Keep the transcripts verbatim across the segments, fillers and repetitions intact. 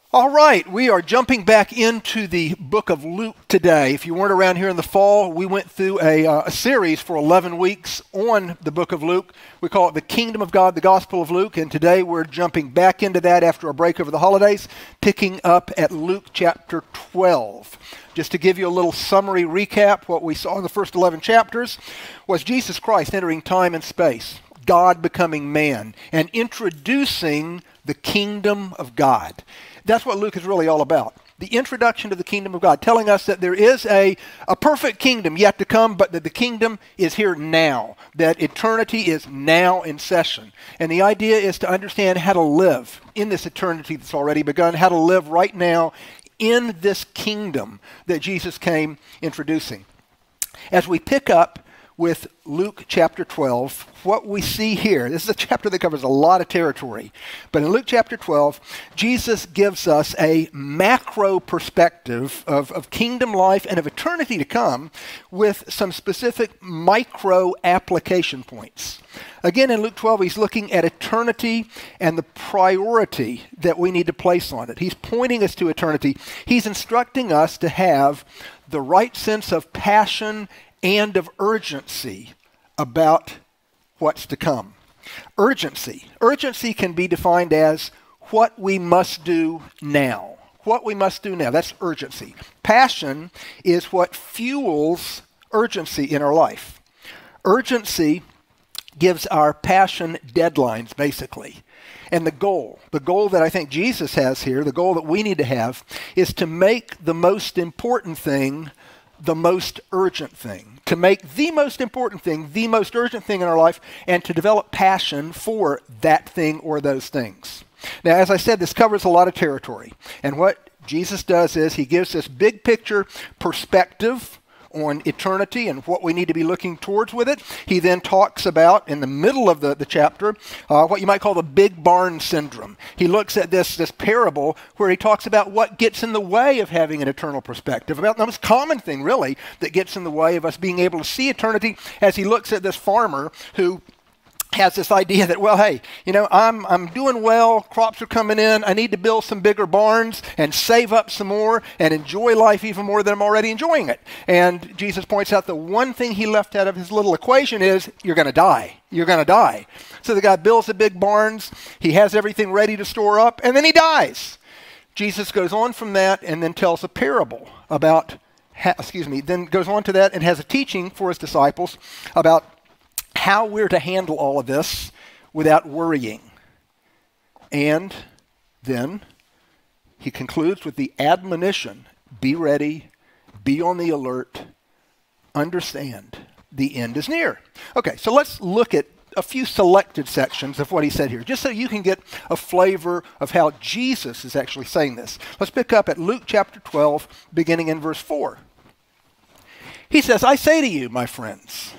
All right, we are jumping back into the book of Luke today. If you weren't around here in the fall, we went through a, uh, a series for eleven weeks on the book of Luke. We call it The Kingdom of God, the Gospel of Luke, and today we're jumping back into that after a break over the holidays, picking up at Luke chapter twelve. Just to give you a little summary recap, what we saw in the first eleven chapters was Jesus Christ entering time and space, God becoming man, and introducing the kingdom of God. That's what Luke is really all about. The introduction to the kingdom of God, telling us that there is a, a perfect kingdom yet to come, but that the kingdom is here now, that eternity is now in session. And the idea is to understand how to live in this eternity that's already begun, how to live right now in this kingdom that Jesus came introducing. As we pick up with Luke chapter twelve, what we see here, this is a chapter that covers a lot of territory, but in Luke chapter twelve, Jesus gives us a macro perspective of, of kingdom life and of eternity to come with some specific micro application points. Again, in Luke twelve, he's looking at eternity and the priority that we need to place on it. He's pointing us to eternity. He's instructing us to have the right sense of passion and of urgency about what's to come. Urgency. Urgency can be defined as what we must do now. What we must do now. That's urgency. Passion is what fuels urgency in our life. Urgency gives our passion deadlines, basically. And the goal, the goal that I think Jesus has here, the goal that we need to have, is to make the most important thing the most urgent thing, to make the most important thing the most urgent thing in our life, and to develop passion for that thing or those things. Now, as I said, this covers a lot of territory. And what Jesus does is he gives this big picture perspective on eternity and what we need to be looking towards with it. He then talks about, in the middle of the, the chapter, uh, what you might call the big barn syndrome. He looks at this, this parable where he talks about what gets in the way of having an eternal perspective, about the most common thing, really, that gets in the way of us being able to see eternity, as he looks at this farmer who has this idea that, well, hey, you know, I'm I'm doing well, crops are coming in, I need to build some bigger barns and save up some more and enjoy life even more than I'm already enjoying it. And Jesus points out the one thing he left out of his little equation is, you're going to die. You're going to die. So the guy builds the big barns, he has everything ready to store up, and then he dies. Jesus goes on from that and then tells a parable about, ha- excuse me, then goes on to that and has a teaching for his disciples about how we're to handle all of this without worrying. And then he concludes with the admonition, be ready, be on the alert, understand, the end is near. Okay, so let's look at a few selected sections of what he said here, just so you can get a flavor of how Jesus is actually saying this. Let's pick up at Luke chapter twelve, beginning in verse four. He says, I say to you, my friends,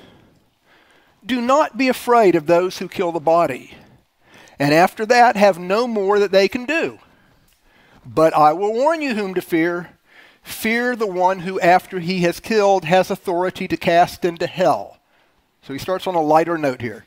do not be afraid of those who kill the body, and after that have no more that they can do. But I will warn you whom to fear. Fear the one who, after he has killed, has authority to cast into hell. So he starts on a lighter note here.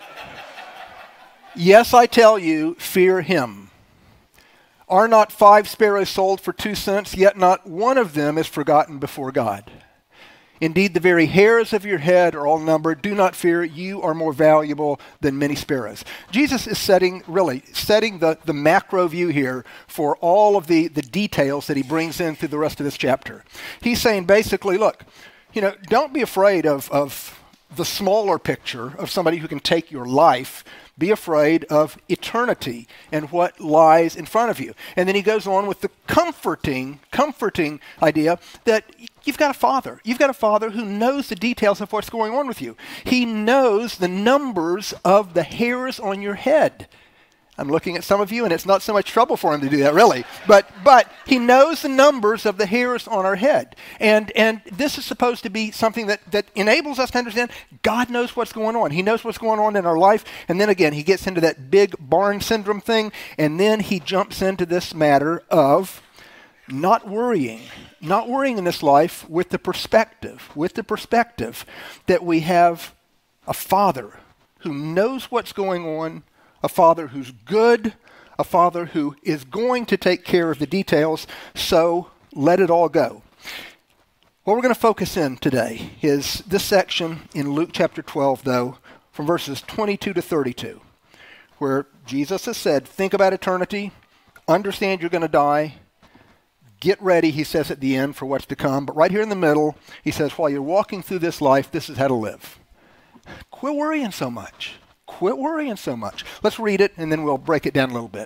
Yes, I tell you, fear him. Are not five sparrows sold for two cents, yet not one of them is forgotten before God? Indeed, the very hairs of your head are all numbered. Do not fear, you are more valuable than many sparrows. Jesus is setting, really, setting the, the macro view here for all of the, the details that he brings in through the rest of this chapter. He's saying basically, look, you know, don't be afraid of, of the smaller picture of somebody who can take your life. Be afraid of eternity and what lies in front of you. And then he goes on with the comforting, comforting idea that you've got a father. You've got a father who knows the details of what's going on with you. He knows the numbers of the hairs on your head. I'm looking at some of you, and it's not so much trouble for him to do that, really. But but he knows the numbers of the hairs on our head. And and this is supposed to be something that, that enables us to understand God knows what's going on. He knows what's going on in our life. And then again, he gets into that big barn syndrome thing, and then he jumps into this matter of not worrying. Not worrying in this life with the perspective, with the perspective that we have a father who knows what's going on a Father who's good, a Father who is going to take care of the details, so let it all go. What we're going to focus in today is this section in Luke chapter twelve, though, from verses twenty-two to thirty-two, where Jesus has said, think about eternity, understand you're going to die, get ready, he says at the end, for what's to come. But right here in the middle, he says, while you're walking through this life, this is how to live. Quit worrying so much. Quit worrying so much. Let's read it, and then we'll break it down a little bit.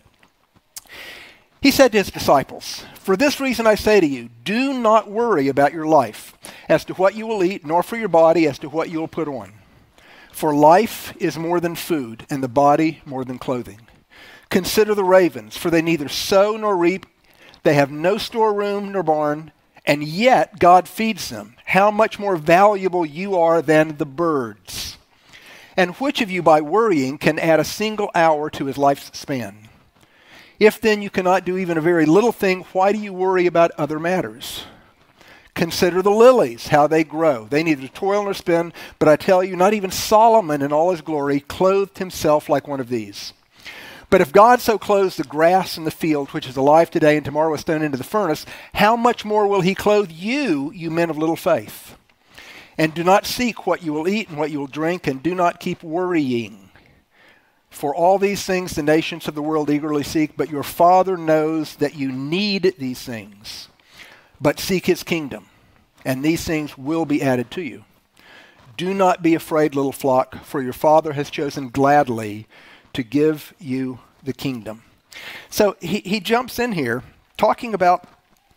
He said to his disciples, for this reason I say to you, do not worry about your life, as to what you will eat, nor for your body as to what you will put on. For life is more than food, and the body more than clothing. Consider the ravens, for they neither sow nor reap, they have no storeroom nor barn, and yet God feeds them. How much more valuable you are than the birds. And which of you by worrying can add a single hour to his life's span? If then you cannot do even a very little thing, why do you worry about other matters? Consider the lilies, how they grow. They neither toil nor spin, but I tell you, not even Solomon in all his glory clothed himself like one of these. But if God so clothes the grass in the field, which is alive today and tomorrow is thrown into the furnace, how much more will he clothe you, you men of little faith? And do not seek what you will eat and what you will drink, and do not keep worrying. For all these things the nations of the world eagerly seek, but your Father knows that you need these things. But seek his kingdom, and these things will be added to you. Do not be afraid, little flock, for your Father has chosen gladly to give you the kingdom. So he, he jumps in here talking about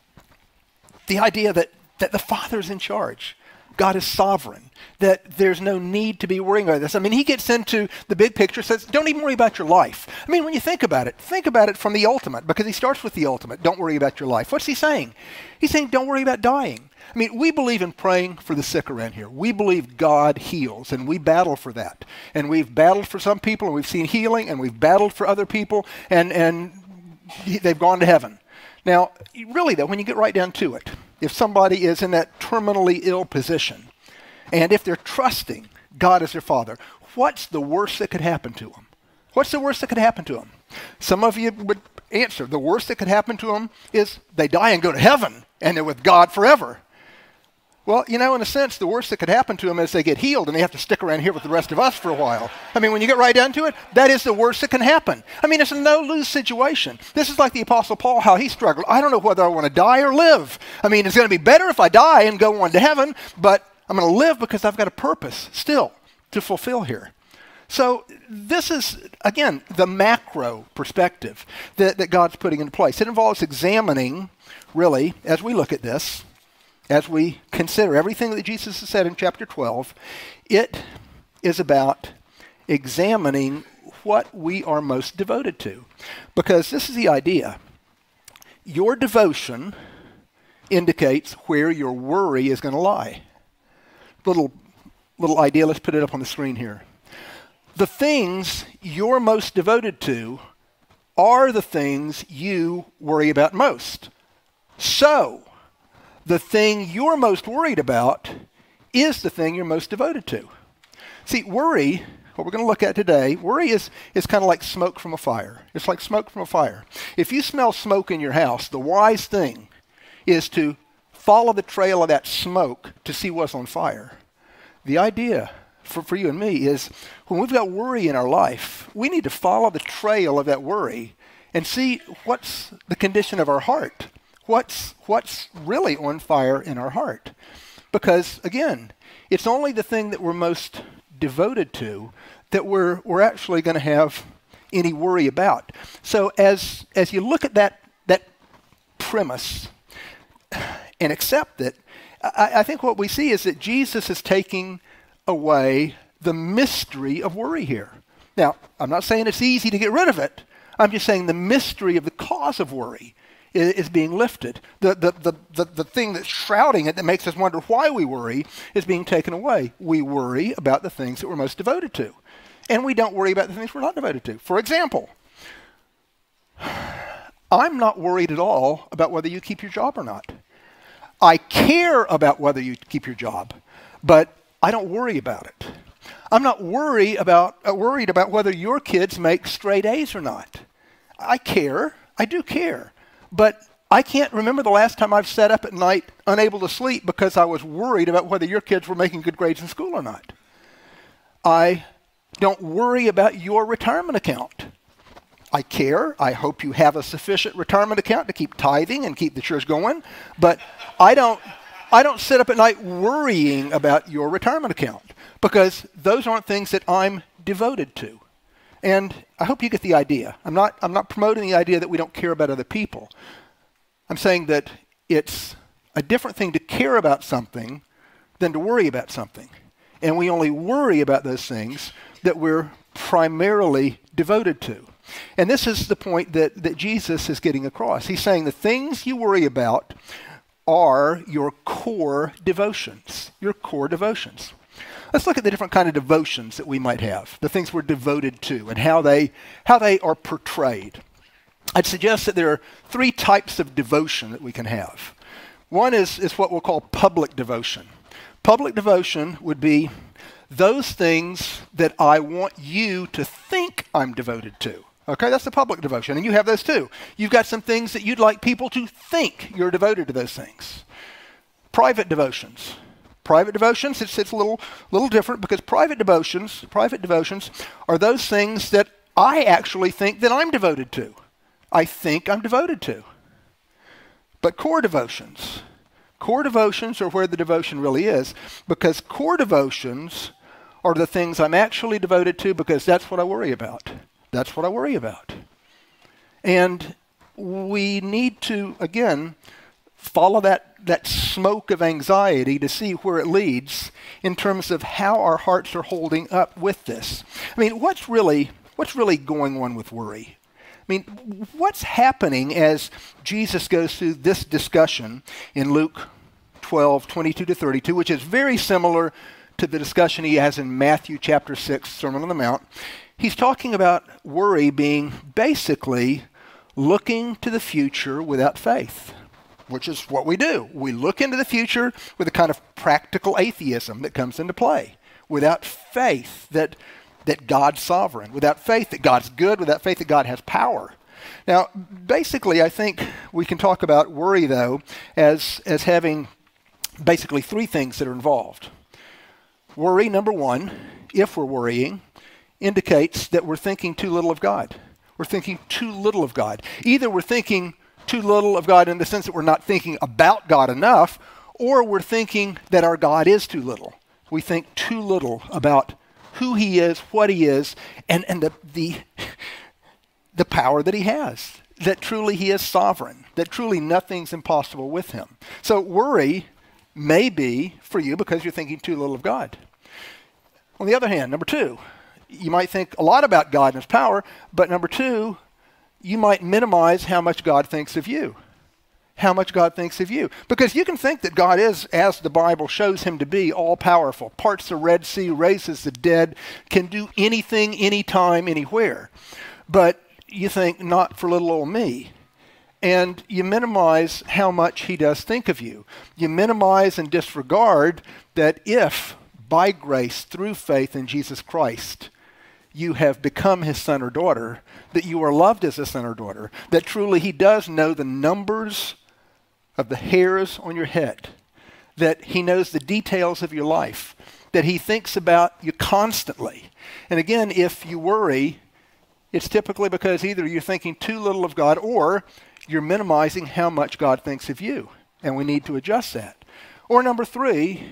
the idea that, that the Father's in charge. God is sovereign, that there's no need to be worrying about this. I mean, he gets into the big picture, says, don't even worry about your life. I mean, when you think about it, think about it from the ultimate, because he starts with the ultimate. Don't worry about your life. What's he saying? He's saying, don't worry about dying. I mean, we believe in praying for the sick around here. We believe God heals, and we battle for that. And we've battled for some people, and we've seen healing, and we've battled for other people, and, and they've gone to heaven. Now, really, though, when you get right down to it, if somebody is in that terminally ill position, and if they're trusting God as their Father, what's the worst that could happen to them? What's the worst that could happen to them? Some of you would answer, the worst that could happen to them is they die and go to heaven, and they're with God forever. Well, you know, in a sense, the worst that could happen to them is they get healed and they have to stick around here with the rest of us for a while. I mean, when you get right down to it, that is the worst that can happen. I mean, it's a no-lose situation. This is like the Apostle Paul, how he struggled. I don't know whether I want to die or live. I mean, it's going to be better if I die and go on to heaven, but I'm going to live because I've got a purpose still to fulfill here. So this is, again, the macro perspective that, that God's putting into place. It involves examining, really, as we look at this, as we consider everything that Jesus has said in chapter twelve, it is about examining what we are most devoted to. Because this is the idea. Your devotion indicates where your worry is going to lie. Little, little idea, let's put it up on the screen here. The things you're most devoted to are the things you worry about most. So, the thing you're most worried about is the thing you're most devoted to. See, worry, what we're going to look at today, worry is, is kind of like smoke from a fire. It's like smoke from a fire. If you smell smoke in your house, the wise thing is to follow the trail of that smoke to see what's on fire. The idea for, for you and me is when we've got worry in our life, we need to follow the trail of that worry and see what's the condition of our heart. What's, what's really on fire in our heart? Because, again, it's only the thing that we're most devoted to that we're, we're actually going to have any worry about. So as, as you look at that, that premise and accept it, I, I think what we see is that Jesus is taking away the mystery of worry here. Now, I'm not saying it's easy to get rid of it. I'm just saying the mystery of the cause of worry is being lifted. The, the, the, the, the thing that's shrouding it that makes us wonder why we worry is being taken away. We worry about the things that we're most devoted to. And we don't worry about the things we're not devoted to. For example, I'm not worried at all about whether you keep your job or not. I care about whether you keep your job, but I don't worry about it. I'm not worry about, uh, worried about whether your kids make straight A's or not. I care. I do care. But I can't remember the last time I've sat up at night unable to sleep because I was worried about whether your kids were making good grades in school or not. I don't worry about your retirement account. I care. I hope you have a sufficient retirement account to keep tithing and keep the church going. But I don't, I don't sit up at night worrying about your retirement account because those aren't things that I'm devoted to. And I hope you get the idea. I'm not, I'm not promoting the idea that we don't care about other people. I'm saying that it's a different thing to care about something than to worry about something. And we only worry about those things that we're primarily devoted to. And this is the point that, that Jesus is getting across. He's saying the things you worry about are your core devotions, your core devotions. Let's look at the different kind of devotions that we might have, the things we're devoted to and how they, how they are portrayed. I'd suggest that there are three types of devotion that we can have. One is, is what we'll call public devotion. Public devotion would be those things that I want you to think I'm devoted to. Okay, that's the public devotion, and you have those too. You've got some things that you'd like people to think you're devoted to those things. Private devotions. Private devotions, it's, it's a little, little different because private devotions, private devotions are those things that I actually think that I'm devoted to. I think I'm devoted to. But core devotions, core devotions are where the devotion really is, because core devotions are the things I'm actually devoted to because that's what I worry about. That's what I worry about. And we need to, again, follow that, that smoke of anxiety to see where it leads in terms of how our hearts are holding up with this. I mean, what's really, what's really going on with worry? I mean, what's happening as Jesus goes through this discussion in Luke twelve, twenty-two to thirty-two, which is very similar to the discussion he has in Matthew chapter six, Sermon on the Mount. He's talking about worry being basically looking to the future without faith, which is what we do. We look into the future with a kind of practical atheism that comes into play, without faith that that God's sovereign, without faith that God's good, without faith that God has power. Now, basically, I think we can talk about worry, though, as, as having basically three things that are involved. Worry, number one, if we're worrying, indicates that we're thinking too little of God. We're thinking too little of God. Either we're thinking too little of God in the sense that we're not thinking about God enough, or we're thinking that our God is too little. We think too little about who he is, what he is, and, and the, the, the power that he has, that truly he is sovereign, that truly nothing's impossible with him. So worry may be for you because you're thinking too little of God. On the other hand, number two, you might think a lot about God and his power, but number two, you might minimize how much God thinks of you. How much God thinks of you. Because you can think that God is, as the Bible shows him to be, all-powerful, parts the Red Sea, raises the dead, can do anything, anytime, anywhere. But you think, not for little old me. And you minimize how much he does think of you. You minimize and disregard that if, by grace, through faith in Jesus Christ, you have become his son or daughter, that you are loved as a son or daughter, that truly he does know the numbers of the hairs on your head, that he knows the details of your life, that he thinks about you constantly. And again, if you worry, it's typically because either you're thinking too little of God or you're minimizing how much God thinks of you, and we need to adjust that. Or number three,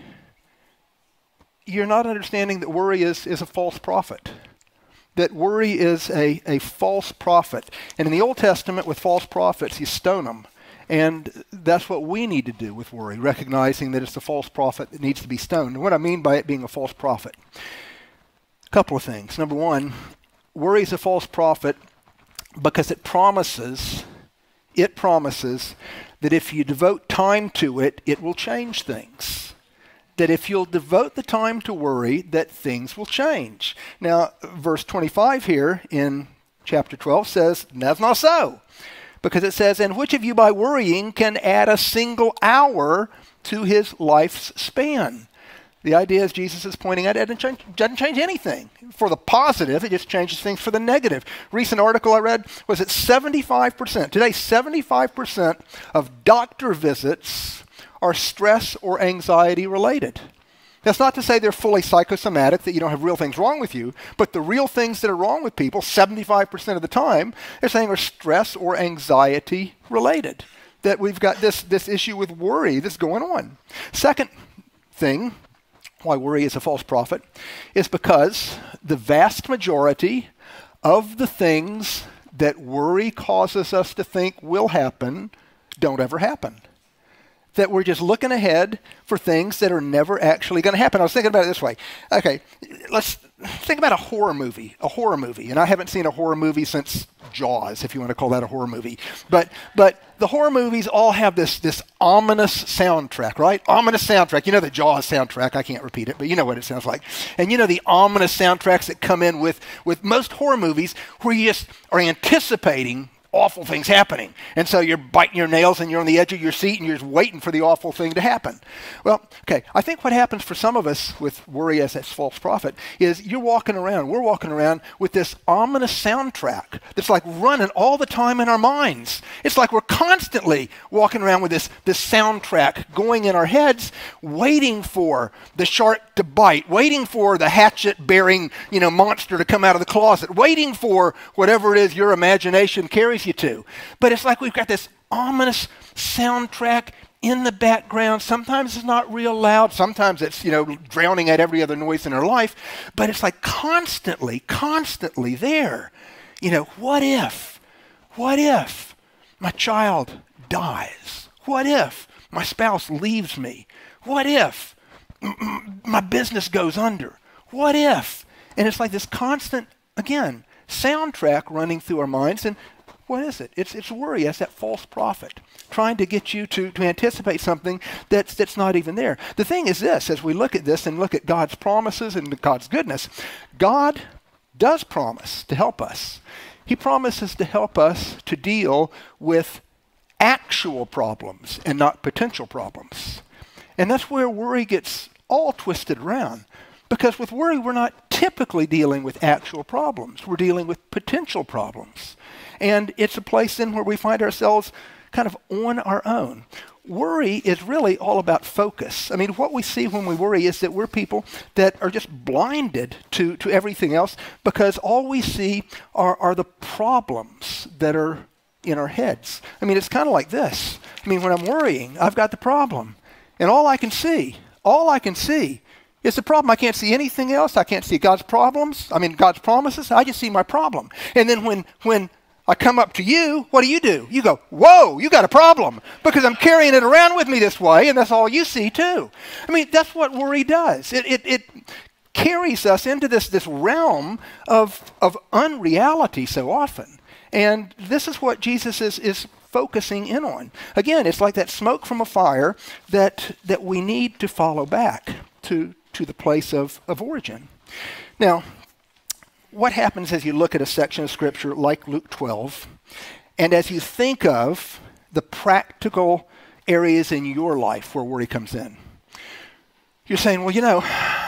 you're not understanding that worry is, is a false prophet. That worry is a, a false prophet. And in the Old Testament, with false prophets, you stone them. And that's what we need to do with worry, recognizing that it's a false prophet that needs to be stoned. And what I mean by it being a false prophet, a couple of things. Number one, worry is a false prophet because it promises, it promises that if you devote time to it, it will change things. That if you'll devote the time to worry, that things will change. Now, verse twenty-five here in chapter twelve says, that's not so. Because it says, and which of you by worrying can add a single hour to his life's span? The idea is Jesus is pointing out it doesn't change, doesn't change anything. For the positive, it just changes things for the negative. Recent article I read was that seventy-five percent, today seventy-five percent of doctor visits are stress or anxiety related. That's not to say they're fully psychosomatic, that you don't have real things wrong with you, but the real things that are wrong with people, seventy-five percent of the time, they're saying are stress or anxiety related. That we've got this, this issue with worry that's going on. Second thing, why worry is a false prophet, is because the vast majority of the things that worry causes us to think will happen don't ever happen. That we're just looking ahead for things that are never actually going to happen. I was thinking about it this way. Okay, let's think about a horror movie, a horror movie. And I haven't seen a horror movie since Jaws, if you want to call that a horror movie. But but the horror movies all have this, this ominous soundtrack, right? Ominous soundtrack. You know the Jaws soundtrack. I can't repeat it, but you know what it sounds like. And you know the ominous soundtracks that come in with, with most horror movies where you just are anticipating awful things happening. And so you're biting your nails and you're on the edge of your seat and you're just waiting for the awful thing to happen. Well, okay, I think what happens for some of us with worry as that false prophet is you're walking around, we're walking around with this ominous soundtrack that's like running all the time in our minds. It's like we're constantly walking around with this, this soundtrack going in our heads, waiting for the shark to bite, waiting for the hatchet-bearing, you know, monster to come out of the closet, waiting for whatever it is your imagination carries you to. But it's like we've got this ominous soundtrack in the background. Sometimes it's not real loud. Sometimes it's, you know, drowning out every other noise in our life. But it's like constantly, constantly there. You know, what if? What if my child dies? What if my spouse leaves me? What if m- my business goes under? What if? And it's like this constant, again, soundtrack running through our minds. And what is it? It's it's worry. It's that false prophet trying to get you to, to anticipate something that's that's not even there. The thing is this, as we look at this and look at God's promises and God's goodness, God does promise to help us. He promises to help us to deal with actual problems and not potential problems. And that's where worry gets all twisted around. Because with worry, we're not typically dealing with actual problems. We're dealing with potential problems. And it's a place then where we find ourselves kind of on our own. Worry is really all about focus. I mean, what we see when we worry is that we're people that are just blinded to, to everything else because all we see are, are the problems that are in our heads. I mean, it's kind of like this. I mean, when I'm worrying, I've got the problem. And all I can see, all I can see is the problem. I can't see anything else. I can't see God's problems. I mean, God's promises. I just see my problem. And then when when I come up to you, what do you do? You go, whoa, you got a problem, because I'm carrying it around with me this way, and that's all you see too. I mean, that's what worry does. It it, it carries us into this, this realm of, of unreality so often. And this is what Jesus is, is focusing in on. Again, it's like that smoke from a fire that, that we need to follow back to, to the place of, of origin. Now, what happens as you look at a section of Scripture like Luke twelve, and as you think of the practical areas in your life where worry comes in? You're saying, well, you know,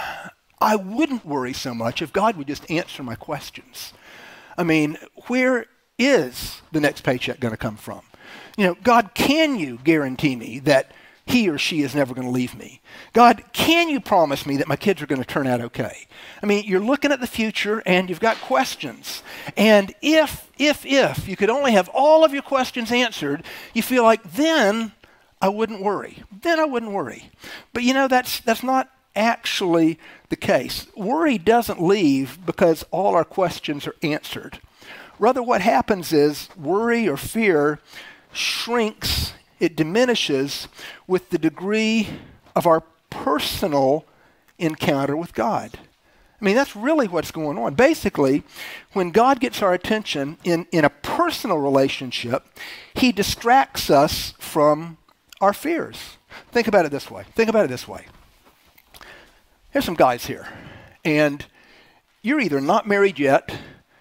I wouldn't worry so much if God would just answer my questions. I mean, where is the next paycheck going to come from? You know, God, can you guarantee me that he or she is never going to leave me? God, can you promise me that my kids are going to turn out okay? I mean, you're looking at the future and you've got questions. And if, if, if you could only have all of your questions answered, you feel like then I wouldn't worry. Then I wouldn't worry. But you know, that's that's not actually the case. Worry doesn't leave because all our questions are answered. Rather, what happens is worry or fear shrinks, it diminishes with the degree of our personal encounter with God. I mean, that's really what's going on. Basically, when God gets our attention in, in a personal relationship, he distracts us from our fears. Think about it this way. Think about it this way. Here's some guys here, and you're either not married yet,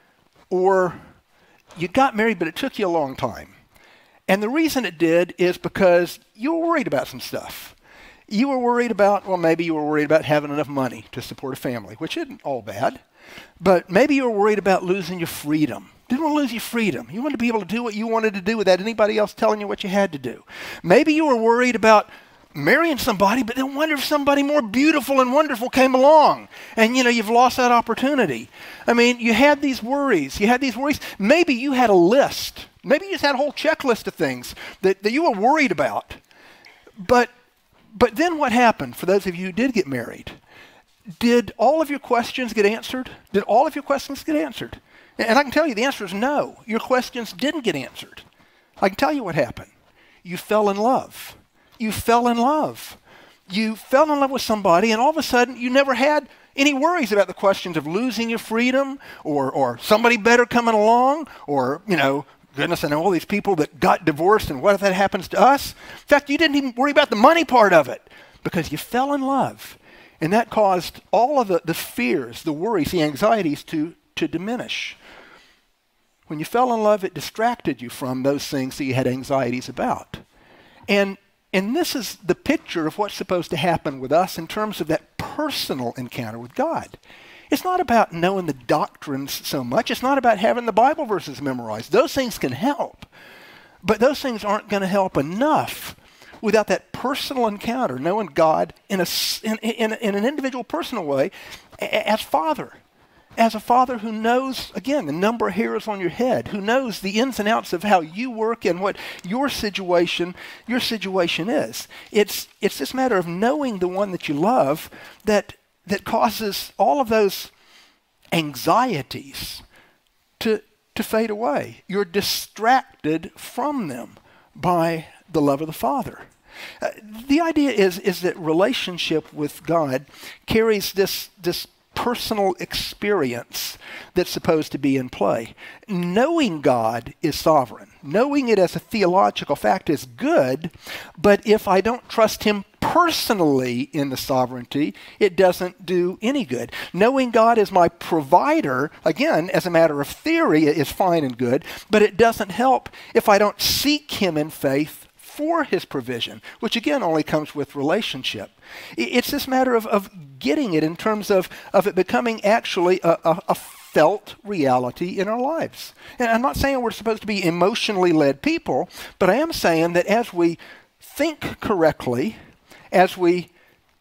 or you got married, but it took you a long time. And the reason it did is because you were worried about some stuff. You were worried about, well, maybe you were worried about having enough money to support a family, which isn't all bad. But maybe you were worried about losing your freedom. Didn't want to lose your freedom. You wanted to be able to do what you wanted to do without anybody else telling you what you had to do. Maybe you were worried about marrying somebody, but then wonder if somebody more beautiful and wonderful came along. And, you know, you've lost that opportunity. I mean, you had these worries. You had these worries. Maybe you had a list. Maybe you just had a whole checklist of things that, that you were worried about. But But then what happened for those of you who did get married? Did all of your questions get answered? Did all of your questions get answered? And I can tell you the answer is no. Your questions didn't get answered. I can tell you what happened. You fell in love. You fell in love. You fell in love with somebody, and all of a sudden you never had any worries about the questions of losing your freedom or, or somebody better coming along or, you know, goodness, I know all these people that got divorced, and what if that happens to us? In fact, you didn't even worry about the money part of it because you fell in love. And that caused all of the, the fears, the worries, the anxieties to, to diminish. When you fell in love, it distracted you from those things that you had anxieties about. And, and this is the picture of what's supposed to happen with us in terms of that personal encounter with God. It's not about knowing the doctrines so much. It's not about having the Bible verses memorized. Those things can help. But those things aren't going to help enough without that personal encounter, knowing God in, a, in, in, in an individual personal way as Father. As a Father who knows, again, the number of hairs on your head, who knows the ins and outs of how you work and what your situation, your situation is. It's, it's this matter of knowing the one that you love that that causes all of those anxieties to, to fade away. You're distracted from them by the love of the Father. Uh, the idea is, is that relationship with God carries this, this personal experience that's supposed to be in play. Knowing God is sovereign. Knowing it as a theological fact is good, but if I don't trust Him personally in the sovereignty, it doesn't do any good. Knowing God as my provider, again, as a matter of theory, is fine and good, but it doesn't help if I don't seek Him in faith for His provision, which again only comes with relationship. It's this matter of, of getting it in terms of, of it becoming actually a, a, a felt reality in our lives. And I'm not saying we're supposed to be emotionally led people, but I am saying that as we think correctly, as we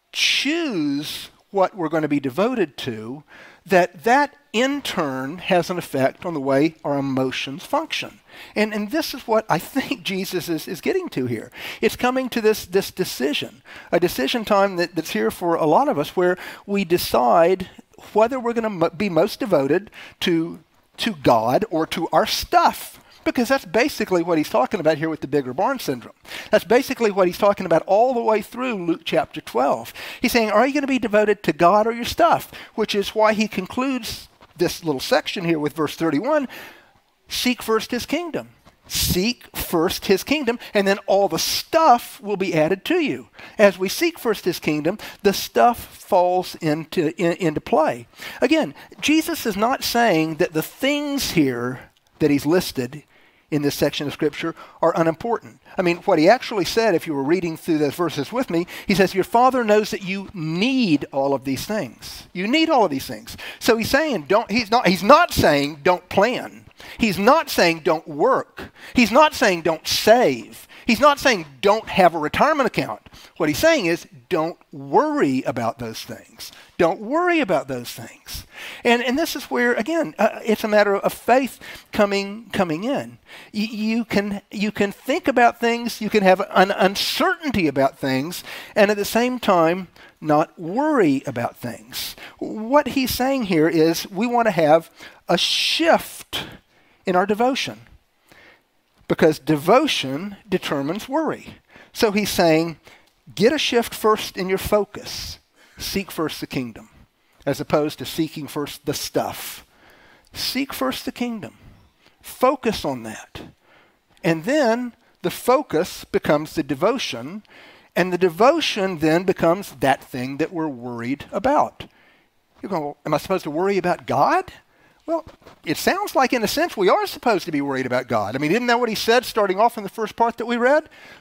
choose what we're going to be devoted to, that that in turn has an effect on the way our emotions function. And, and this is what I think Jesus is, is getting to here. It's coming to this, this decision, a decision time that, that's here for a lot of us where we decide whether we're going to m- be most devoted to, to God or to our stuff. Because that's basically what he's talking about here with the bigger barn syndrome. That's basically what he's talking about all the way through Luke chapter twelve. He's saying, are you going to be devoted to God or your stuff? Which is why he concludes this little section here with verse thirty-one, seek first his kingdom. Seek first his kingdom, and then all the stuff will be added to you. As we seek first his kingdom, the stuff falls into, in, into play. Again, Jesus is not saying that the things here that he's listed in this section of Scripture are unimportant. I mean, what he actually said, if you were reading through those verses with me, he says, your Father knows that you need all of these things. You need all of these things. So he's saying, don't, he's not, he's not saying don't plan. He's not saying don't work. He's not saying don't save. He's not saying don't have a retirement account. What he's saying is don't worry about those things. Don't worry about those things. And and this is where, again, uh, it's a matter of faith coming coming in. Y- you can you can think about things, you can have an uncertainty about things, and at the same time not worry about things. What he's saying here is we want to have a shift in our devotion, because devotion determines worry. So he's saying, get a shift first in your focus. Seek first the kingdom, as opposed to seeking first the stuff. Seek first the kingdom. Focus on that. And then the focus becomes the devotion, and the devotion then becomes that thing that we're worried about. You're going, well, am I supposed to worry about God? Well, it sounds like in a sense we are supposed to be worried about God. I mean, isn't that what he said starting off in the first part that we read?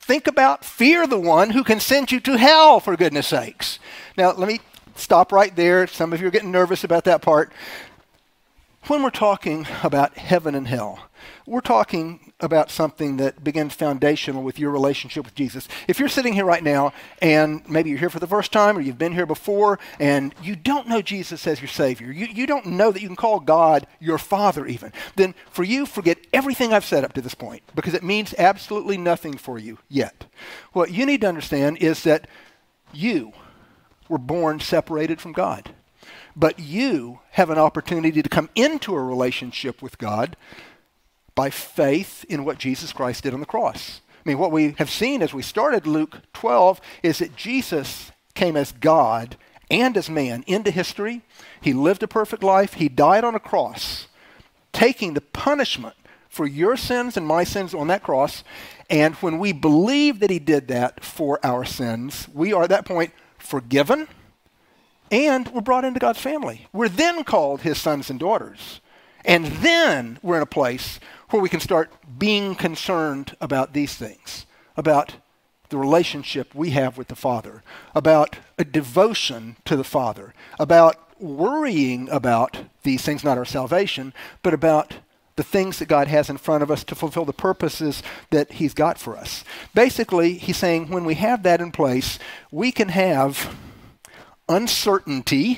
think about, fear the one who can send you to hell, for goodness sakes. Now, let me stop right there. Some of you are getting nervous about that part. When we're talking about heaven and hell, we're talking about something that begins foundational with your relationship with Jesus. If you're sitting here right now and maybe you're here for the first time or you've been here before and you don't know Jesus as your Savior, you, you don't know that you can call God your Father even, then for you, forget everything I've said up to this point because it means absolutely nothing for you yet. What you need to understand is that you were born separated from God. But you have an opportunity to come into a relationship with God by faith in what Jesus Christ did on the cross. I mean, what we have seen as we started Luke twelve is that Jesus came as God and as man into history. He lived a perfect life. He died on a cross, taking the punishment for your sins and my sins on that cross. And when we believe that he did that for our sins, we are at that point forgiven. And we're brought into God's family. We're then called his sons and daughters. And then we're in a place where we can start being concerned about these things, about the relationship we have with the Father, about a devotion to the Father, about worrying about these things, not our salvation, but about the things that God has in front of us to fulfill the purposes that he's got for us. Basically, he's saying when we have that in place, we can have uncertainty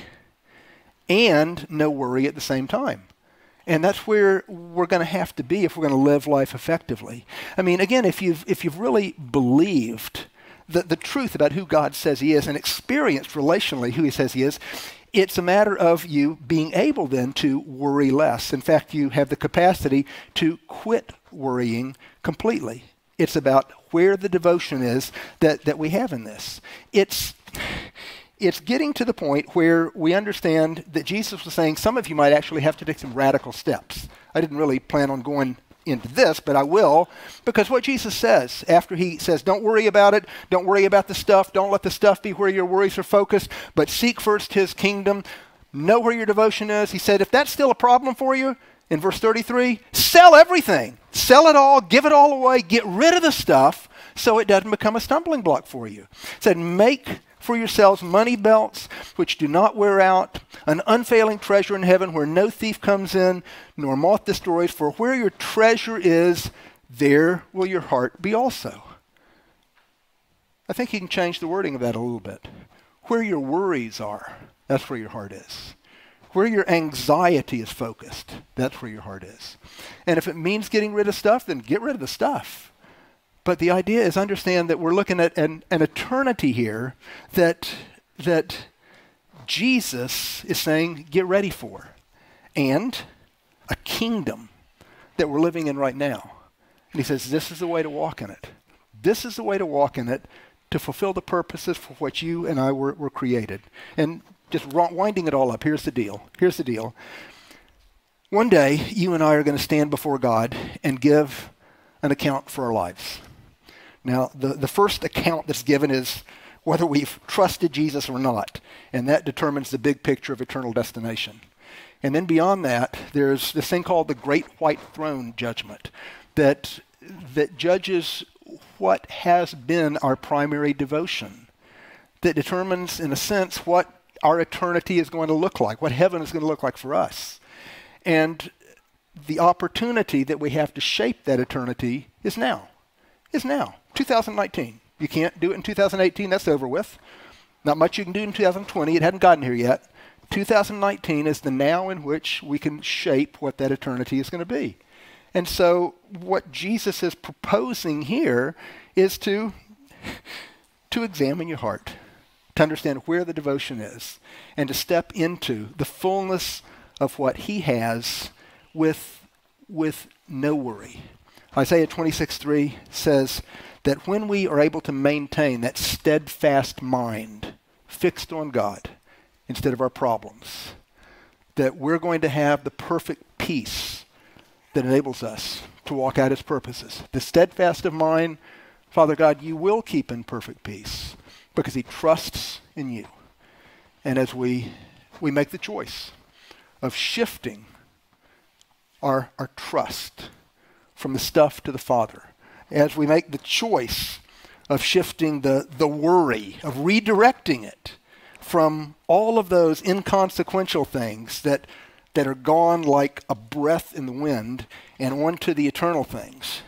and no worry at the same time. And that's where we're going to have to be if we're going to live life effectively. I mean, again, if you've if you've really believed the, the truth about who God says he is and experienced relationally who he says he is, it's a matter of you being able then to worry less. In fact, you have the capacity to quit worrying completely. It's about where the devotion is that, that we have in this. It's It's getting to the point where we understand that Jesus was saying some of you might actually have to take some radical steps. I didn't really plan on going into this, but I will, because what Jesus says after he says, don't worry about it, don't worry about the stuff, don't let the stuff be where your worries are focused, but seek first his kingdom, know where your devotion is. He said, if that's still a problem for you, in verse thirty-three, sell everything, sell it all, give it all away, get rid of the stuff so it doesn't become a stumbling block for you. He said, make for yourselves money belts which do not wear out, an unfailing treasure in heaven where no thief comes in, nor moth destroys, for where your treasure is, there will your heart be also. I think you can change the wording of that a little bit. Where your worries are, that's where your heart is. Where your anxiety is focused, that's where your heart is. And if it means getting rid of stuff, then get rid of the stuff. But the idea is understand that we're looking at an, an eternity here that, that Jesus is saying get ready for, and a kingdom that we're living in right now. And he says this is the way to walk in it. This is the way to walk in it to fulfill the purposes for which you and I were, were created. And just winding it all up, here's the deal. Here's the deal. One day, you and I are going to stand before God and give an account for our lives. Now, the, the first account that's given is whether we've trusted Jesus or not, and that determines the big picture of eternal destination. And then beyond that, there's this thing called the Great White Throne Judgment that, that judges what has been our primary devotion, that determines, in a sense, what our eternity is going to look like, what heaven is going to look like for us. And the opportunity that we have to shape that eternity is now. Is now. two thousand nineteen. You can't do it in two thousand eighteen. That's over with. Not much you can do in two thousand twenty. It hadn't gotten here yet. two thousand nineteen is the now in which we can shape what that eternity is going to be. And so what Jesus is proposing here is to, to examine your heart, to understand where the devotion is, and to step into the fullness of what he has with, with no worry. Isaiah twenty-six three says that when we are able to maintain that steadfast mind fixed on God instead of our problems, that we're going to have the perfect peace that enables us to walk out his purposes. The steadfast of mind, Father God, you will keep in perfect peace because he trusts in you. And as we we make the choice of shifting our, our trust from the stuff to the Father, as we make the choice of shifting the, the worry, of redirecting it from all of those inconsequential things that, that are gone like a breath in the wind and onto the eternal things,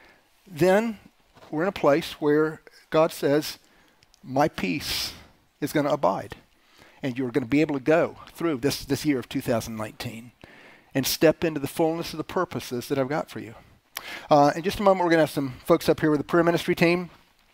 then we're in a place where God says, my peace is going to abide. And you're going to be able to go through this, this year of two thousand nineteen and step into the fullness of the purposes that I've got for you. Uh, in just a moment, we're going to have some folks up here with the prayer ministry team.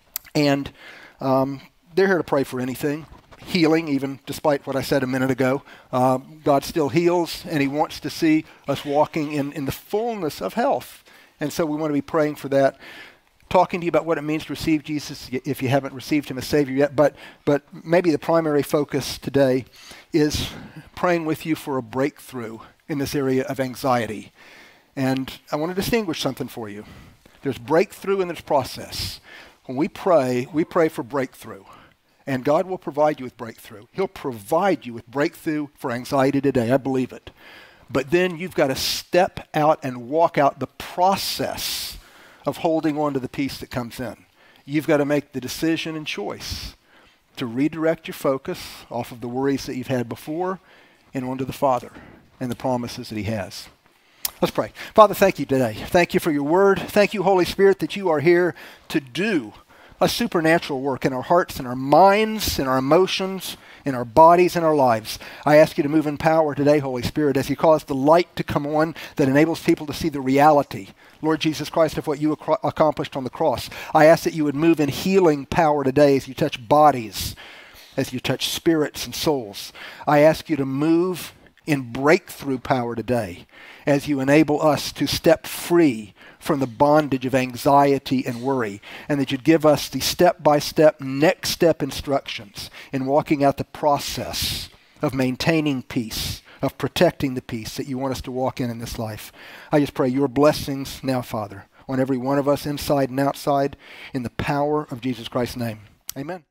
And um, they're here to pray for anything. Healing, even despite what I said a minute ago. Uh, God still heals, and he wants to see us walking in, in the fullness of health. And so we want to be praying for that. Talking to you about what it means to receive Jesus if you haven't received him as Savior yet. But, but maybe the primary focus today is praying with you for a breakthrough in this area of anxiety. And I want to distinguish something for you. There's breakthrough in this process. When we pray, we pray for breakthrough. And God will provide you with breakthrough. He'll provide you with breakthrough for anxiety today. I believe it. But then you've got to step out and walk out the process of holding on to the peace that comes in. You've got to make the decision and choice to redirect your focus off of the worries that you've had before and onto the Father and the promises that he has. Let's pray. Father, thank you today. Thank you for your word. Thank you, Holy Spirit, that you are here to do a supernatural work in our hearts, in our minds, in our emotions, in our bodies, in our lives. I ask you to move in power today, Holy Spirit, as you cause the light to come on that enables people to see the reality, Lord Jesus Christ, of what you ac- accomplished on the cross. I ask that you would move in healing power today as you touch bodies, as you touch spirits and souls. I ask you to move in breakthrough power today as you enable us to step free from the bondage of anxiety and worry, and that you'd give us the step-by-step, next step instructions in walking out the process of maintaining peace, of protecting the peace that you want us to walk in in this life. I just pray your blessings now, Father, on every one of us inside and outside, in the power of Jesus Christ's name. Amen.